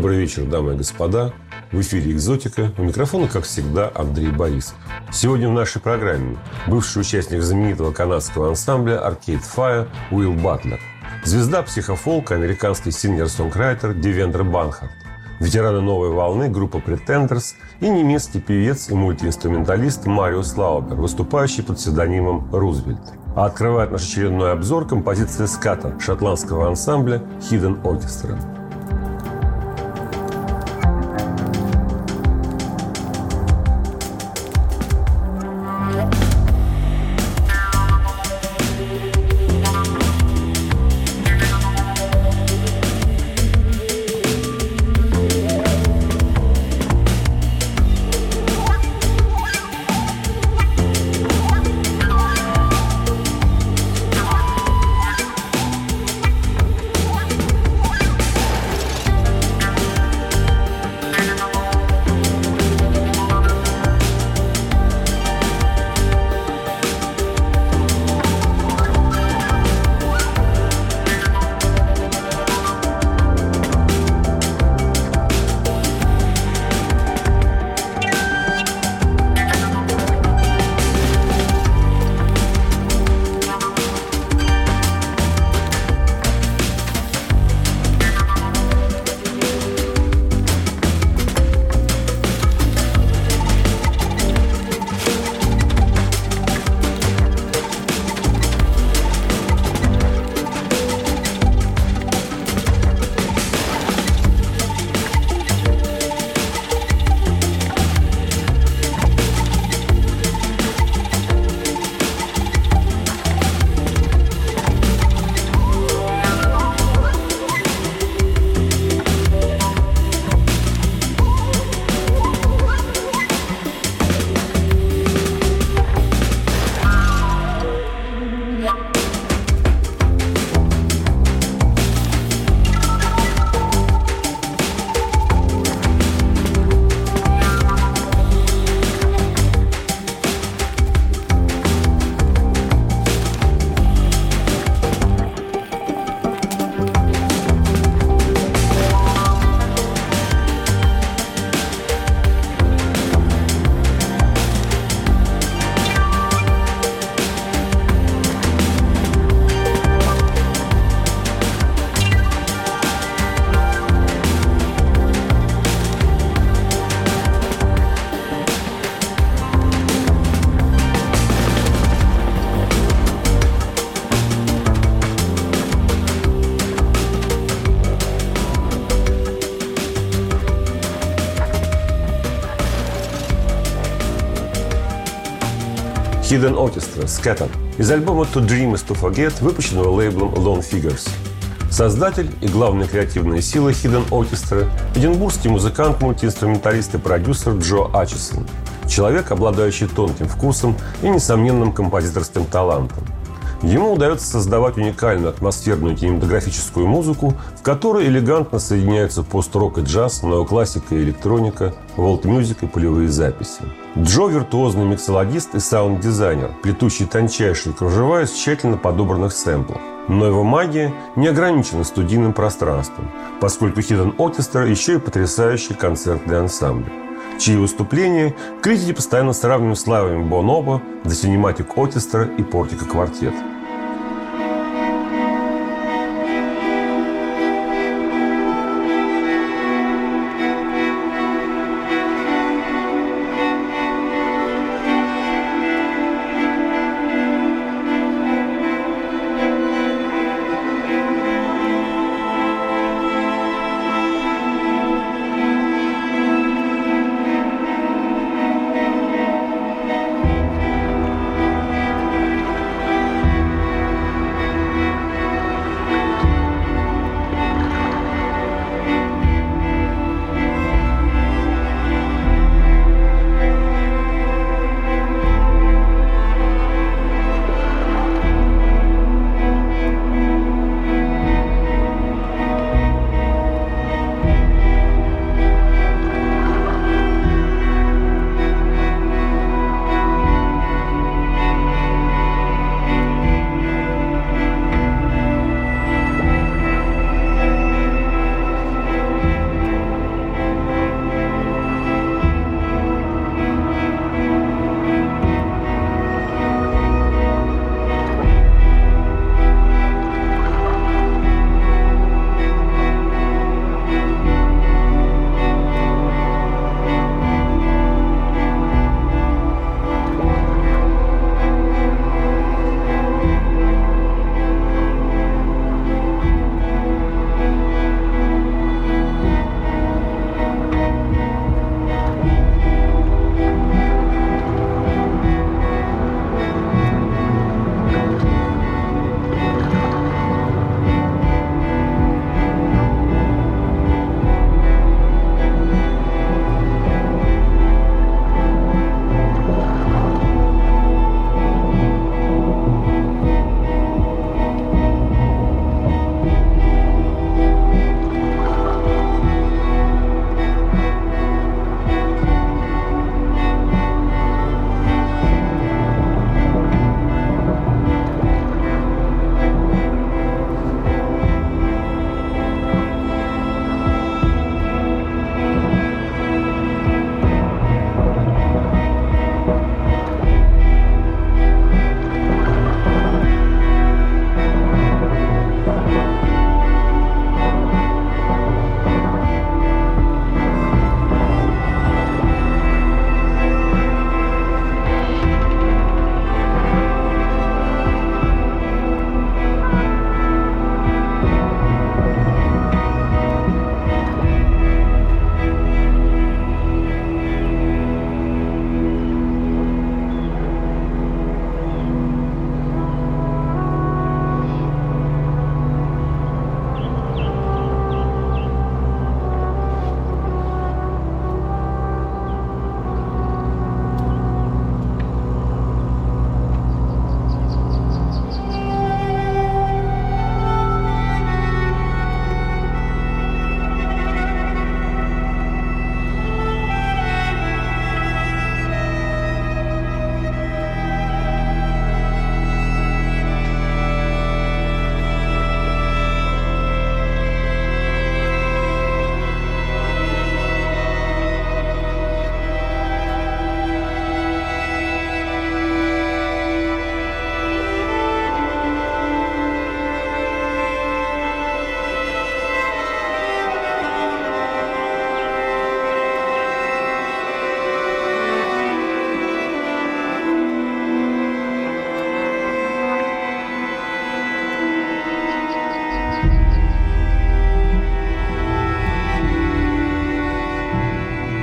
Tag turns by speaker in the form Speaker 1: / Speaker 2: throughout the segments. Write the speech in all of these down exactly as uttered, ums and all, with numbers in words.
Speaker 1: Добрый вечер, дамы и господа. В эфире «Экзотика». У микрофона, как всегда, Андрей Борисов. Сегодня в нашей программе бывший участник знаменитого канадского ансамбля Arcade Fire Уилл Батлер, звезда психофолка, американский сингер-сонграйтер Девендра Банхарт, ветераны новой волны группа Pretenders и немецкий певец и мультиинструменталист Мариус Лаубер, выступающий под псевдонимом Рузвельт. А открывает наш очередной обзор композиция «Ската» шотландского ансамбля Hidden Orchestra. Hidden Orchestra Scattered из альбома To Dream is to Forget, выпущенного лейблом Lone Figures. Создатель и главная креативная сила Hidden Orchestra – эдинбургский музыкант, мультиинструменталист и продюсер Джо Ачисон. Человек, обладающий тонким вкусом и несомненным композиторским талантом. Ему удается создавать уникальную атмосферную кинематографическую музыку, в которой элегантно соединяются пост-рок и джаз, неоклассика и электроника, волт-мюзик и полевые записи. Джо – виртуозный миксологист и саунд-дизайнер, плетущий тончайшие кружева из тщательно подобранных сэмплов. Но его магия не ограничена студийным пространством, поскольку Hidden Orchestra еще и потрясающий концертный ансамбль, чьи выступления критики постоянно сравнивают с лайвами Бонобо, The Cinematic Orchestra и Portico Quartet.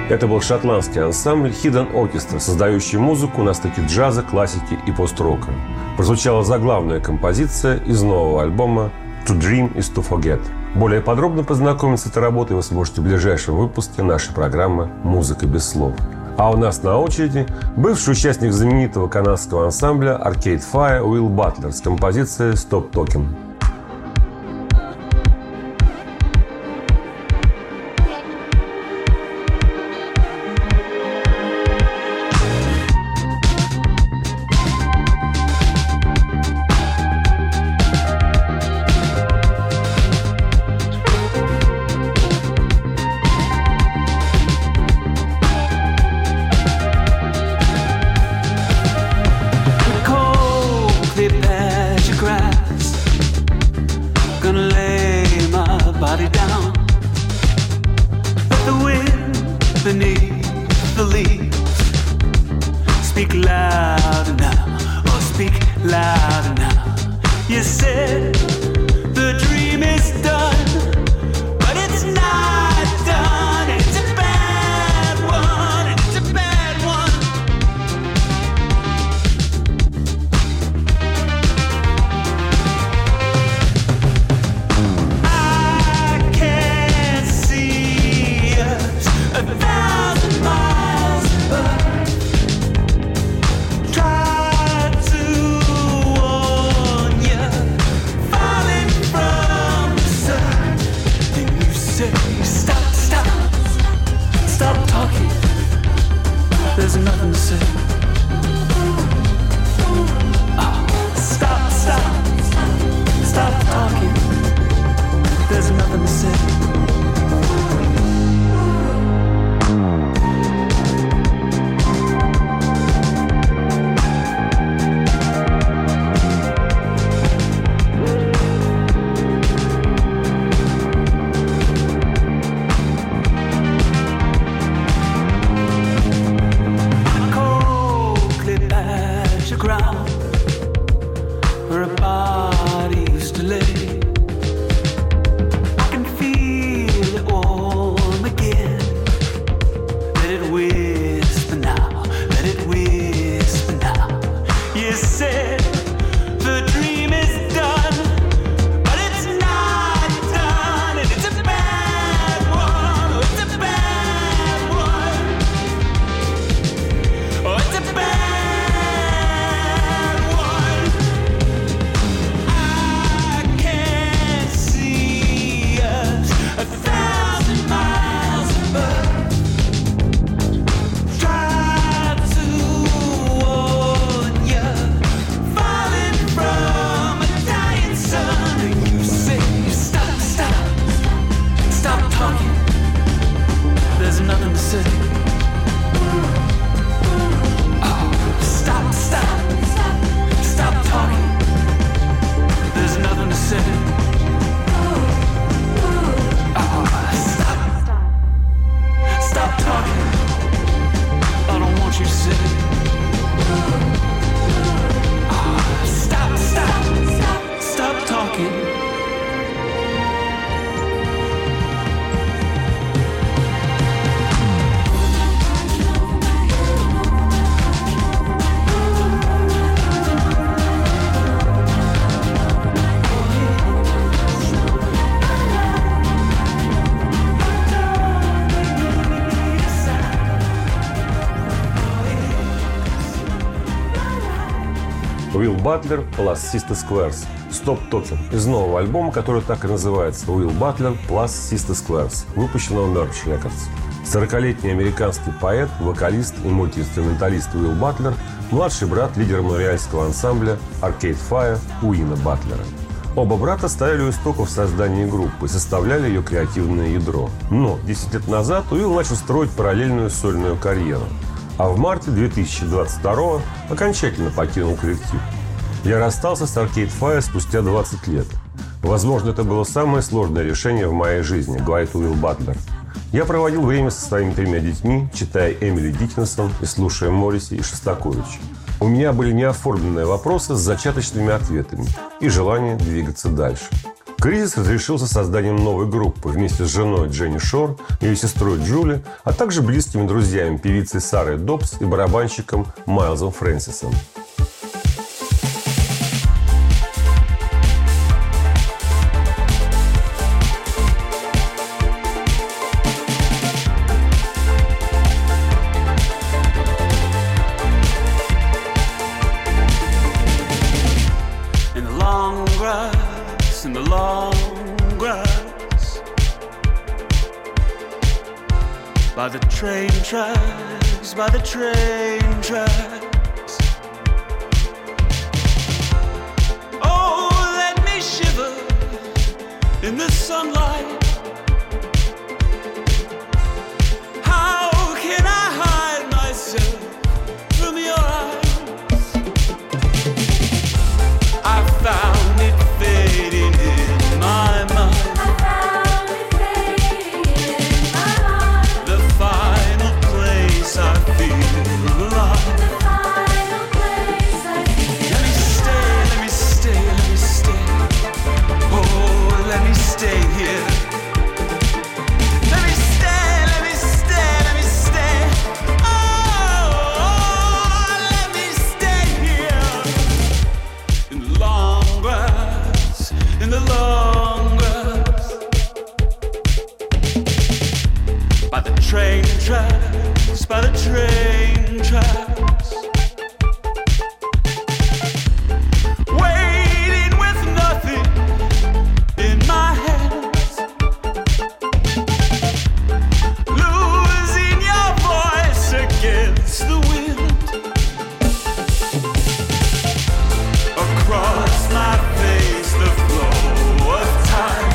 Speaker 1: Это был шотландский ансамбль Hidden Orchestra, создающий музыку на стыке джаза, классики и пост-рока. Прозвучала заглавная композиция из нового альбома «To Dream is to Forget». Более подробно познакомиться с этой работой вы сможете в ближайшем выпуске нашей программы «Музыка без слов». А у нас на очереди бывший участник знаменитого канадского ансамбля Arcade Fire Уилл Батлер с композицией «Stop Talking». Уилл Батлер plus Sister Squares. Stop Talking из нового альбома, который так и называется Уилл Батлер plus Sister Squares, выпущенного Merge Records. сорокалетний американский поэт, вокалист и мультиинструменталист Уилл Батлер – младший брат лидера монреальского ансамбля Arcade Fire Уина Батлера. Оба брата стояли у истоков создания группы и составляли ее креативное ядро. Но десять лет назад Уилл начал строить параллельную сольную карьеру. А в марте две тысячи двадцать второго окончательно покинул коллектив. Я расстался с Arcade Fire спустя двадцать лет. Возможно, это было самое сложное решение в моей жизни, говорит Уилл Батлер. Я проводил время со своими тремя детьми, читая Эмили Диккенсон и слушая Морриси и Шостаковича. У меня были неоформленные вопросы с зачаточными ответами и желание двигаться дальше. Кризис разрешился созданием новой группы вместе с женой Дженни Шор, ее сестрой Джули, а также близкими друзьями певицы Сарой Добс и барабанщиком Майлзом Фрэнсисом.
Speaker 2: In the long grass, by the train tracks, by the train tracks. Oh, let me shiver in the sunlight. How can I hide myself from your eyes? I found it fading in my mind.
Speaker 3: I found it fading in my mind.
Speaker 2: The final place I feel alive.
Speaker 3: The final place I feel.
Speaker 2: Let me stay, let me stay, let me stay. Oh, let me stay here. Let me stay, let me stay, let me stay. Oh, let me stay here. In the long grass, in the long grass, by the train tracks, by the train tracks, waiting with nothing in my hands, losing your voice against the wind. Across my face, the flow of time,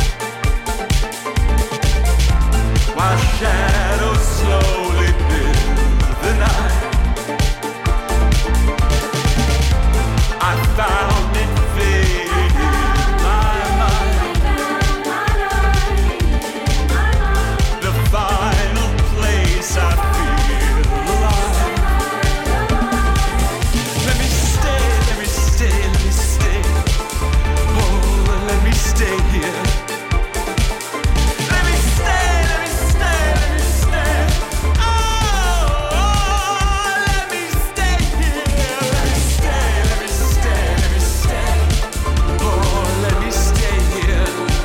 Speaker 2: while shadows slowly build the night. I found it fading in my mind. The final place I feel alive. Let me stay, let me stay, let me stay. Oh, let me stay here. Let me stay, let me stay, let me stay. Oh, let me stay here. Let me stay, let me stay, let me stay. Oh, let me stay here.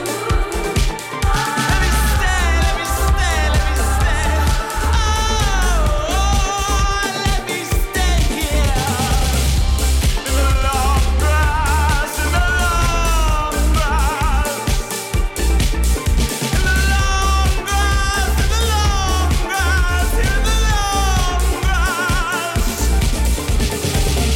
Speaker 2: Let me stay, let me stay, let me stay. Oh, let me stay here. In the long grass, in the long grass, in the long grass, in the long grass, in the long grass.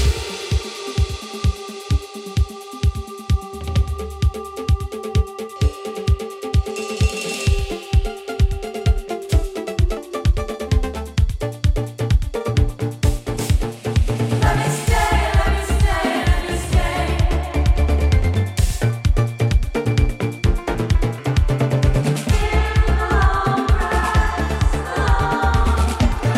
Speaker 3: Let me stay, let me stay, let me stay. In the long grass, the long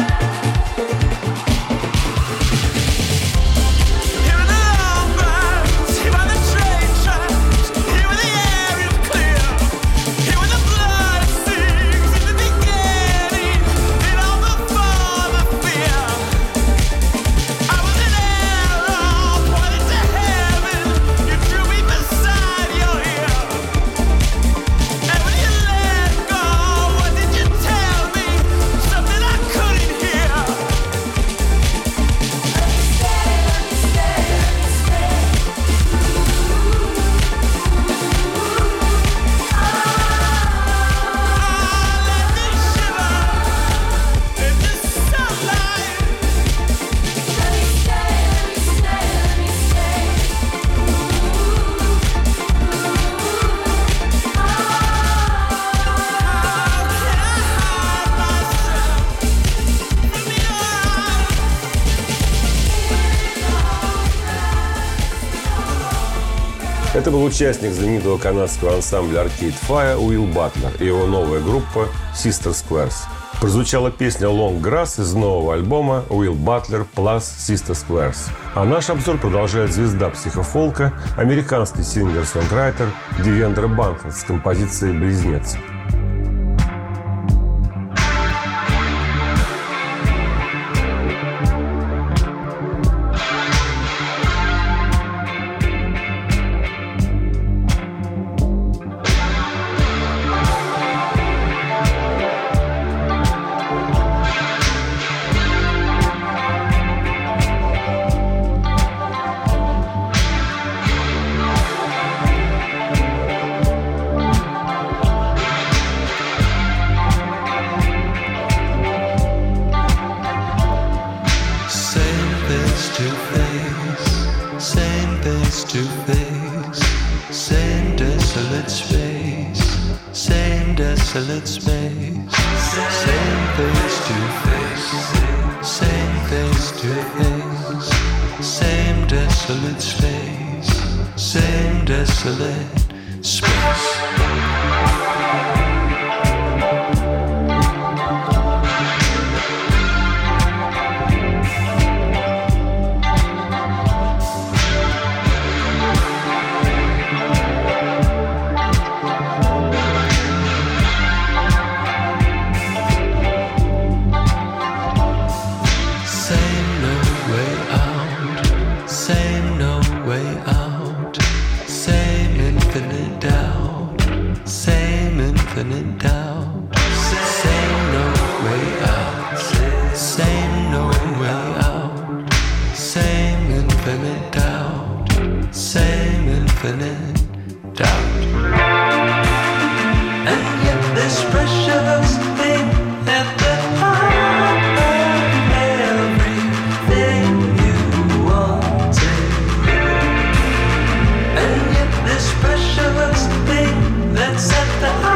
Speaker 2: Here in the long grass, here by the train tracks, here where the air is clear, here where the blood sings in the beginning, and all before the fear. I was an arrow pointed to heaven, you drew me beside your ear. And when you let go, what did you tell me? Something I couldn't hear. Let me shiver in the sunlight.
Speaker 3: Let me stay, let me stay, let me stay.
Speaker 1: Это был участник знаменитого канадского ансамбля Arcade Fire Уилл Батлер и его новая группа Sister Squares. Прозвучала песня «Long Grass» из нового альбома Will Butler Plus Sister Squares. А наш обзор продолжает звезда психофолка, американский сингер-сонграйтер Девендра Банфорд с композицией «Близнец».
Speaker 4: Desolate space, same face to face, same face to face, same desolate space, same desolate space. Infinite doubt, same no way out, same no way out, same infinite doubt, same infinite doubt. And yet this precious thing at the heart of everything you wanted. And yet this precious thing that's at the heart.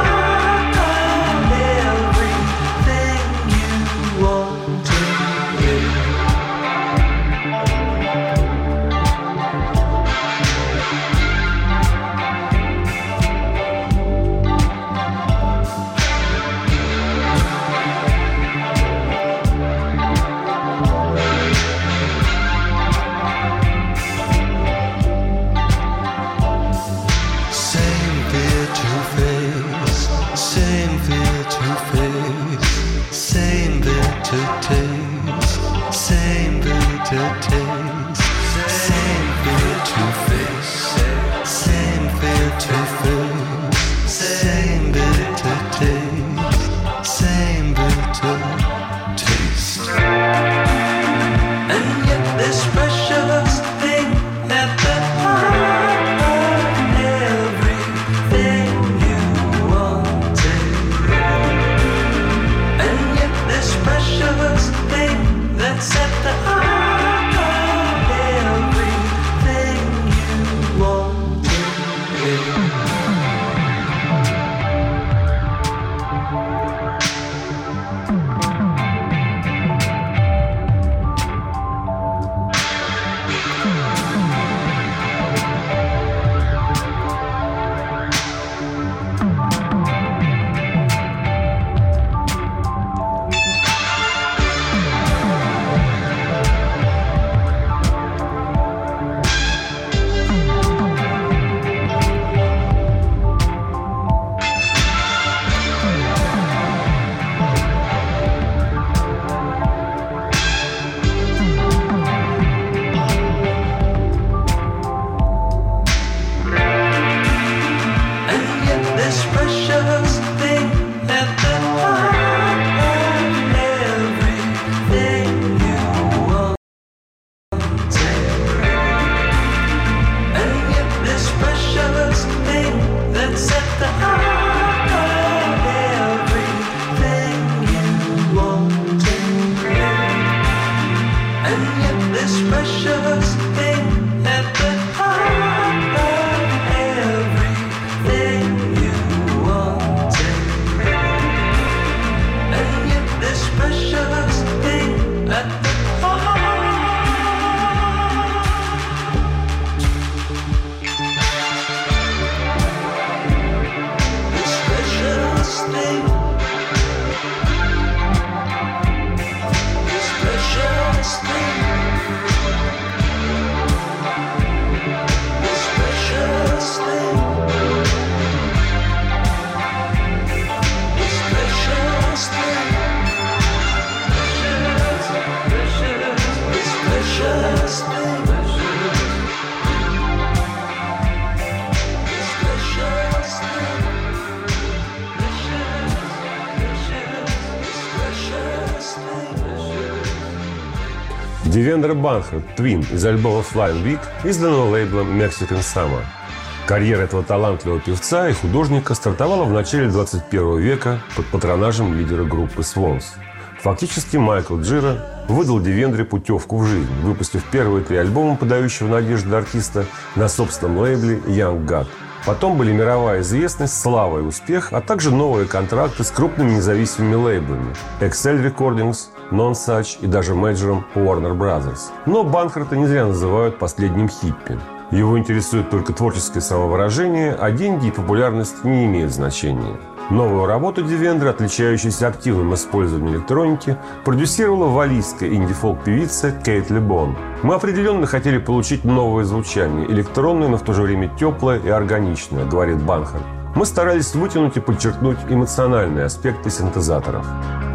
Speaker 1: Девендра Банхарт «Twin» из альбома Flying Wig, изданного лейблом Mexican Summer. Карьера этого талантливого певца и художника стартовала в начале двадцать первого века под патронажем лидера группы Swans. Фактически Майкл Джира выдал Девендре путевку в жизнь, выпустив первые три альбома подающего надежды артиста на собственном лейбле Young God. Потом были мировая известность, слава и успех, а также новые контракты с крупными независимыми лейблами X L Recordings, Non-Such и даже менеджером Warner Brothers. Но Банхарта не зря называют последним хиппи. Его интересует только творческое самовыражение, а деньги и популярность не имеют значения. Новую работу Девендры, отличающуюся активным использованием электроники, продюсировала валлийская инди-фолк-певица Кейт Лебон. «Мы определенно хотели получить новое звучание, электронное, но в то же время теплое и органичное», — говорит Банхарт. «Мы старались вытянуть и подчеркнуть эмоциональные аспекты синтезаторов».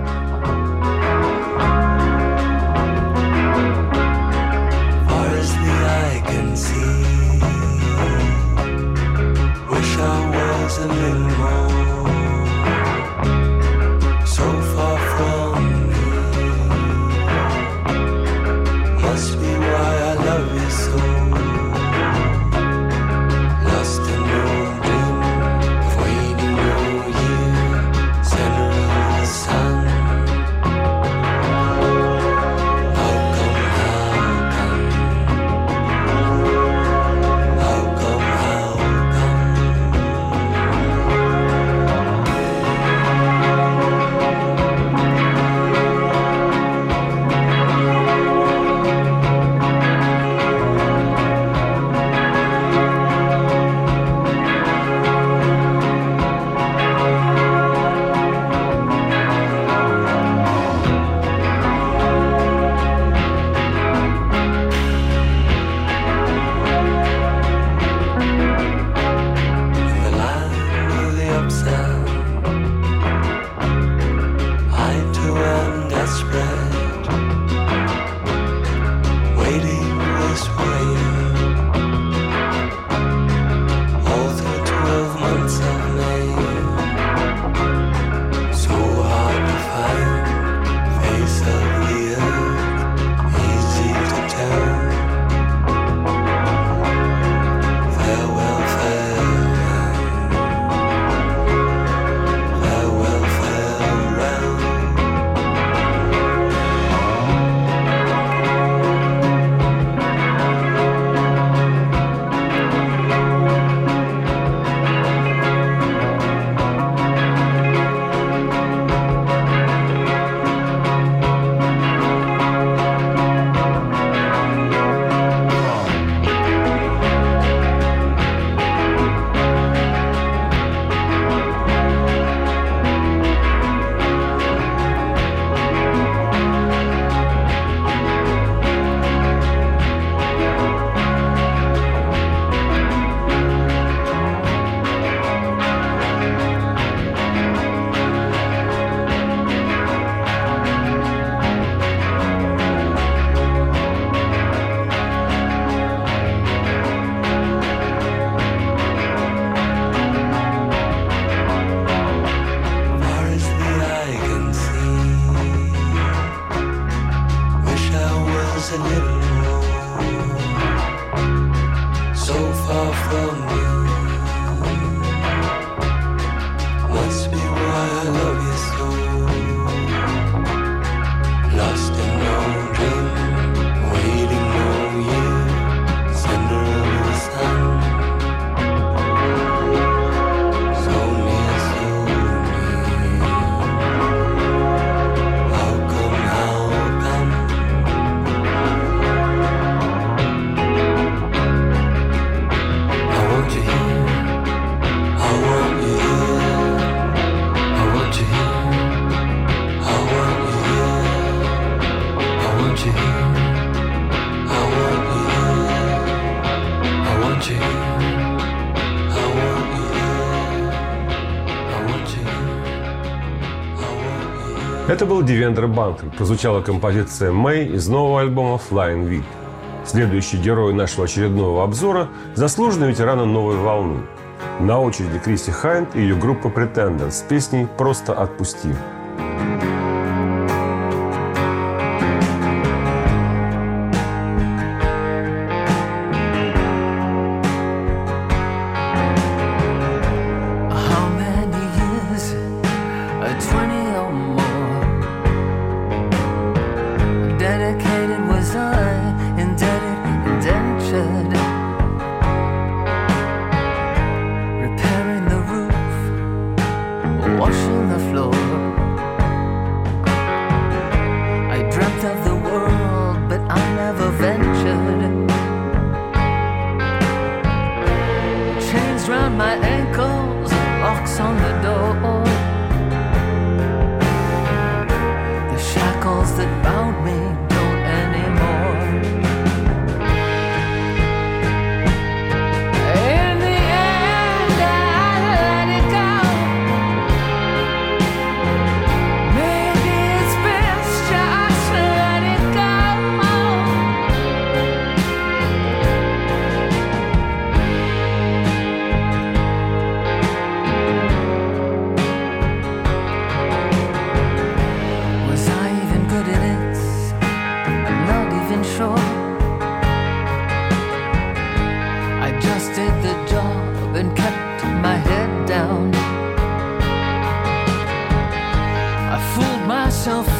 Speaker 4: Far as the eye can see, wish I was a little more, so far from me. Must be why I love you so. Lost in your dream, waiting on you, center of the sun. How come, how come? How come, how come? The line of the upside, I too am desperate, waiting this way, all through twelve months of May. So hard to find, face of the earth, easy to tell. Farewell, farewell. Farewell, farewell. Far as the eye can see, wish I was a little more, so far from you. Must be why I love you so. Lost in no dream, waiting on you, center of the sun. So near, so near. How come, how come? I want you here, I want you here, I want you here, I want you here, I want you here, I want you here, I want you here, I want you here, I want you here, I want you here.
Speaker 1: Это был Девендра Банхарт. Прозвучала композиция «Мэй» из нового альбома Flying Wig. Следующий герой нашего очередного обзора – заслуженный ветеран новой волны. На очереди Криси Хайнд и ее группа Pretenders с песней «Просто отпусти».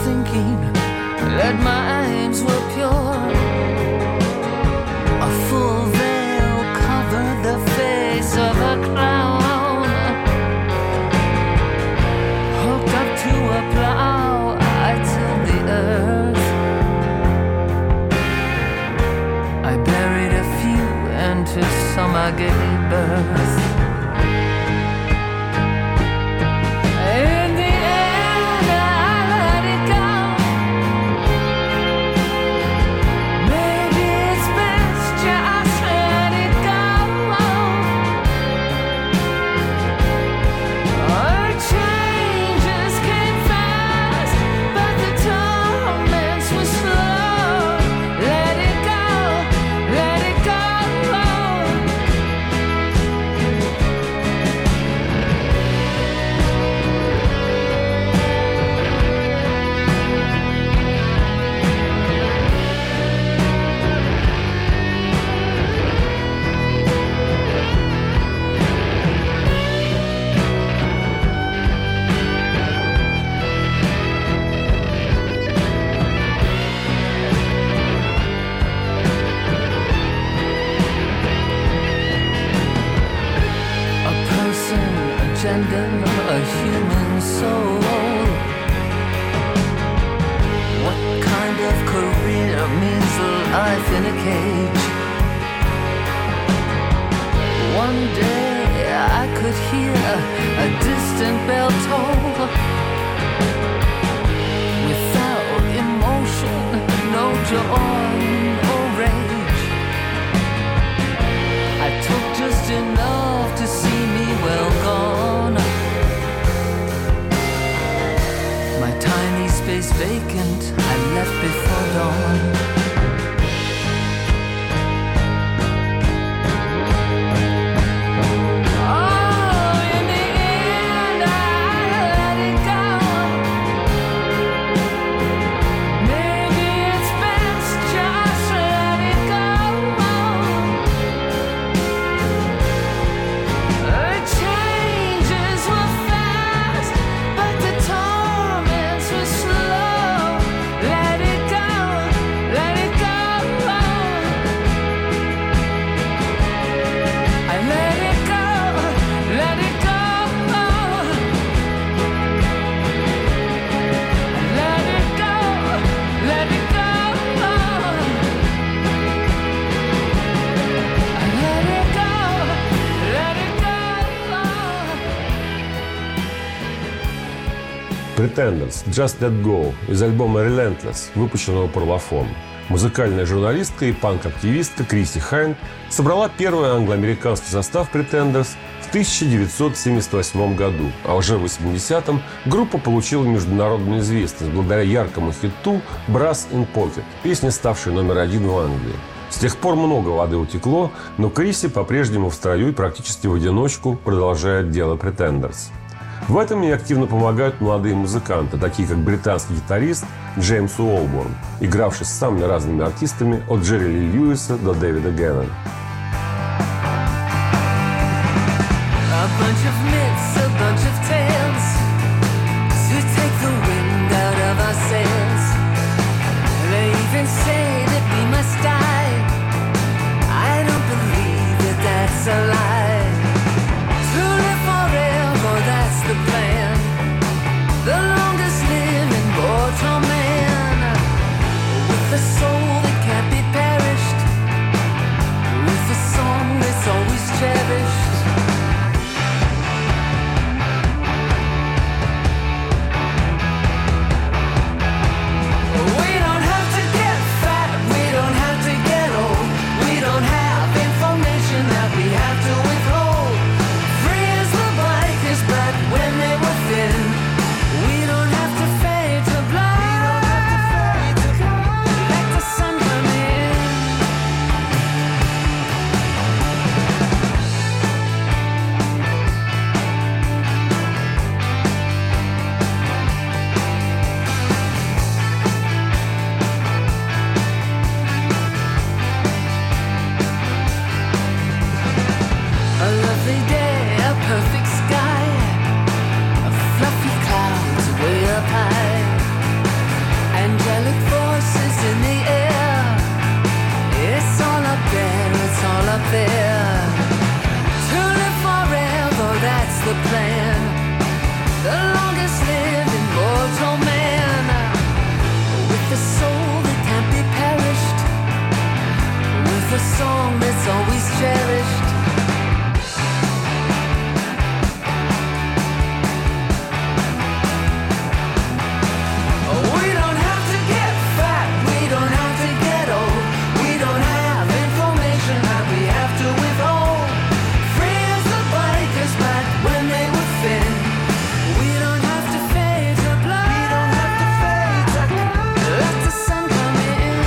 Speaker 5: sinking, let my aims were pure. A full veil covered the face of a clown. Hooked up to a plow, I tilled the earth. I buried a few, and to some I gave birth. In the end, I let it go. Maybe it's best just let it go. Our changes came fast, but the torments were slow. Let it go, let it go. A person, a gender, a human soul. What kind of career means life in a cage? One day I could hear a distant bell toll. Without emotion, no joy, no rage. I took just enough to see me well gone. My tiny space vacant, I left before dawn. Oh, in the end, I let it go. Maybe it's best just let it go. Our changes were fast, but the torments were slow. Let it go, let it go. I let it go, let it go. I let it go, let it go. I let it go, let it go.
Speaker 1: Pretenders «Just Let Go» из альбома «Relentless», выпущенного Parlophone. Музыкальная журналистка и панк-активистка Криси Хайнд собрала первый англо-американский состав Pretenders в тысяча девятьсот семьдесят восьмом году, а уже в восьмидесятом группа получила международную известность благодаря яркому хиту «Brass in Pocket», песне, ставшей номер один в Англии. С тех пор много воды утекло, но Криси по-прежнему в строю и практически в одиночку продолжает дело Pretenders. В этом ей активно помогают молодые музыканты, такие как британский гитарист Джеймс Уолборн, игравший с самыми разными артистами от Джерри Ли Льюиса до Дэвида Геннона.
Speaker 5: A bunch of myths, a bunch of tales to take the wind out of our sails. They even say that we must die. I don't believe that that's a lie. To live forever, that's the plan. The longest living mortal man, with a soul that can't be perished, with a song that's always cherished. We don't have to get fat, we don't have to get old. We don't have information that we have to withhold. Free as the bikers back when they were thin. We don't have to fade to black. Let the sun come in. A lovely day, a perfect sky, a fluffy clouds way up high. a song that's always cherished. We don't have to get fat, we don't have to get old. We don't have information that we have to withhold. Free as the bikers back when they were thin. We don't have to fade to black. We don't have to fade to black. Let the sun come in.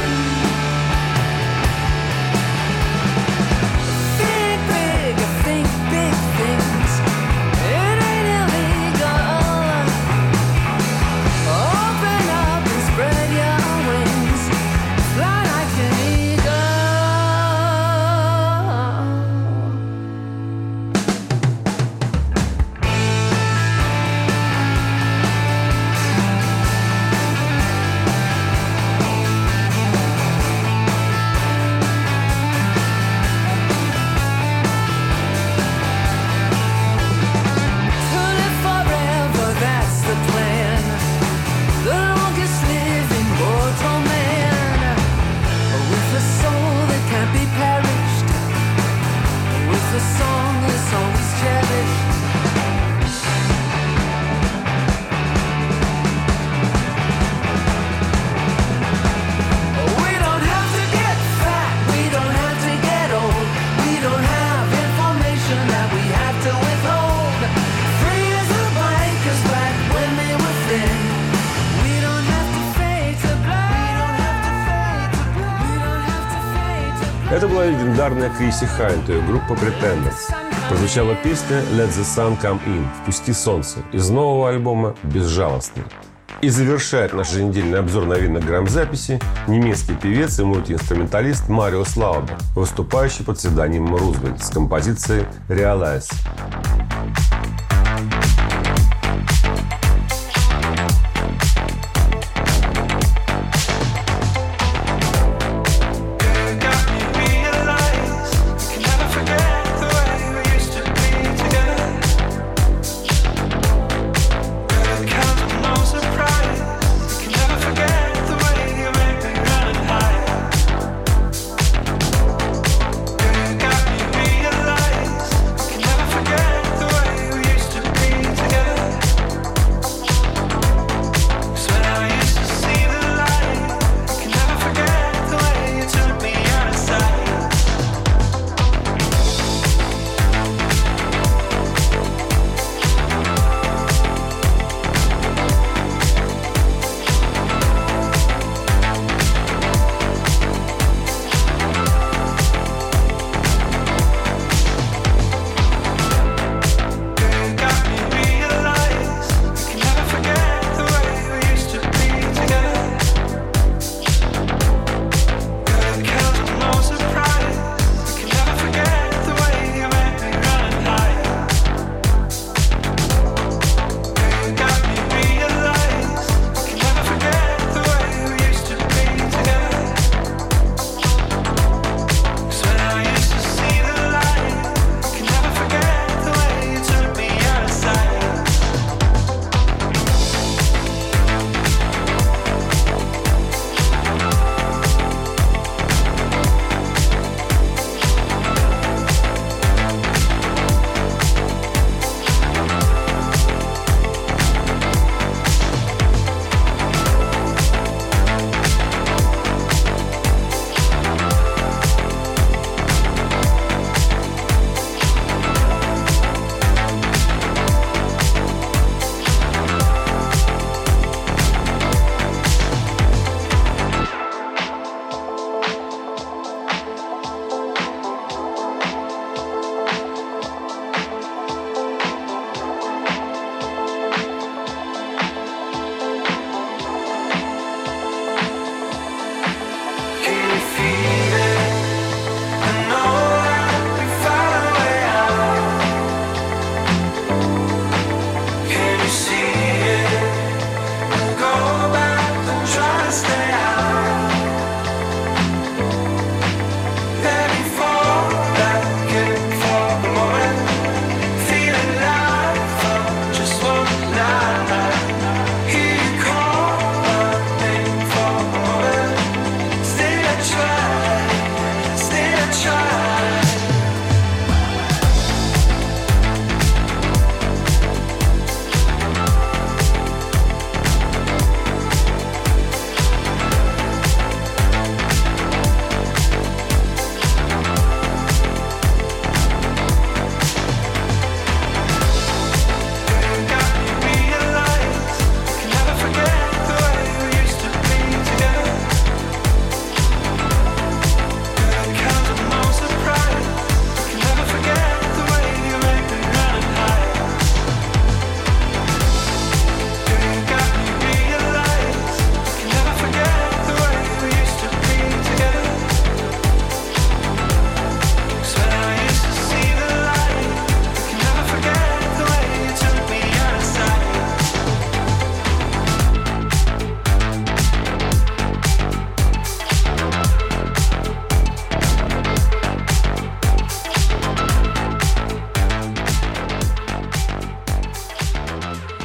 Speaker 5: Think big, think big things. It ain't illegal. Open up and spread your wings. Fly like an eagle. To live forever, that's the plan. The longest living mortal man. With a soul that can't be perished. With a song that's always cherished. We don't have to get fat, we don't have to get old. We don't have information that we have to withhold. Free as the bikers back when they were thin. We don't have to fade to black. We don't have to fade to black. We don't have to fade to black.
Speaker 1: Это была легендарная Криси Хайнт, ее группа Pretenders. Прозвучала песня «Let the Sun Come In» – «Впусти солнце» из нового альбома «Безжалостный». И завершает наш еженедельный обзор новинок грамзаписи немецкий певец и мультиинструменталист Мариус Лаубер, выступающий под псевдонимом Рузвельт с композицией «Realize».
Speaker 2: Got me realize we can never forget the way we used to be together. Count on no surprise. We can never forget the way you make me run higher. Got me realize we can never forget the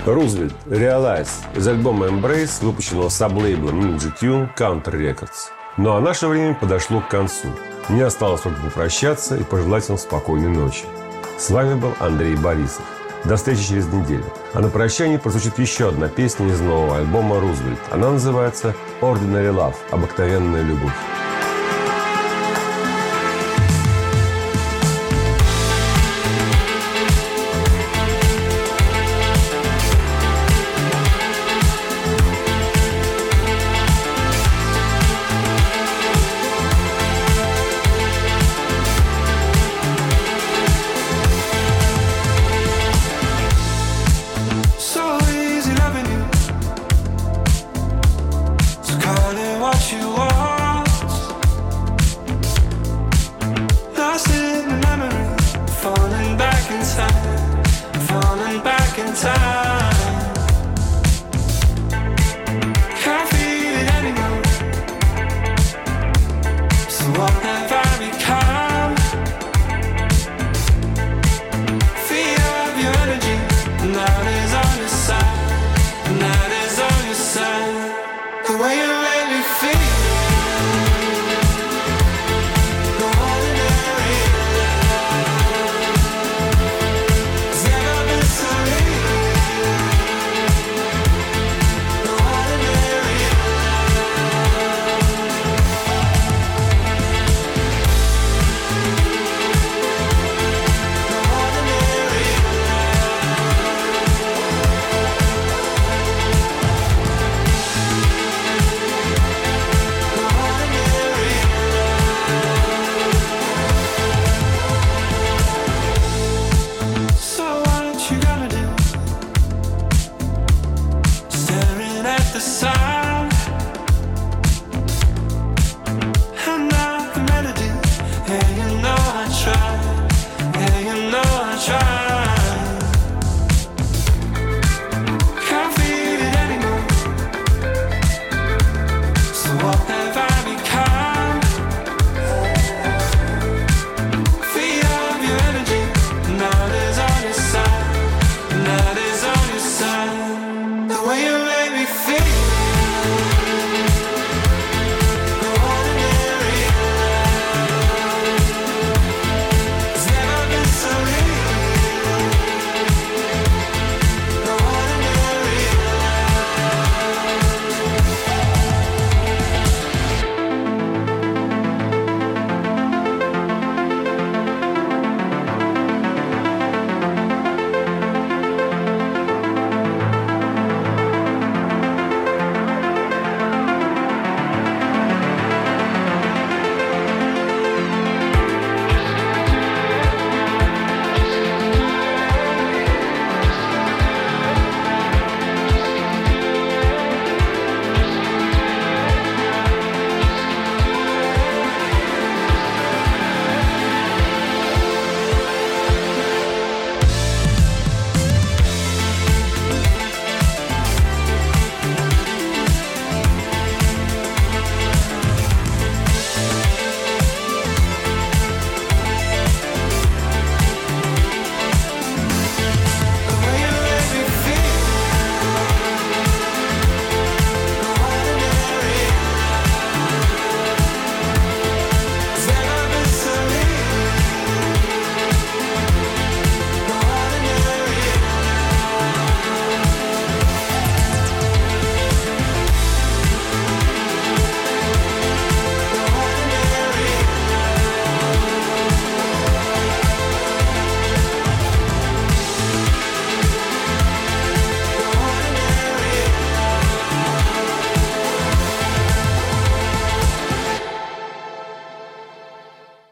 Speaker 1: Рузвельт Realize из альбома Embrace, выпущенного саблейблом Ninja Tune Country Records. Ну а наше время подошло к концу. Мне осталось только попрощаться и пожелать вам спокойной ночи. С вами был Андрей Борисов. До встречи через неделю. А на прощание прозвучит еще одна песня из нового альбома «Рузвельт». Она называется «Ordinary Love» – «Обыкновенная любовь».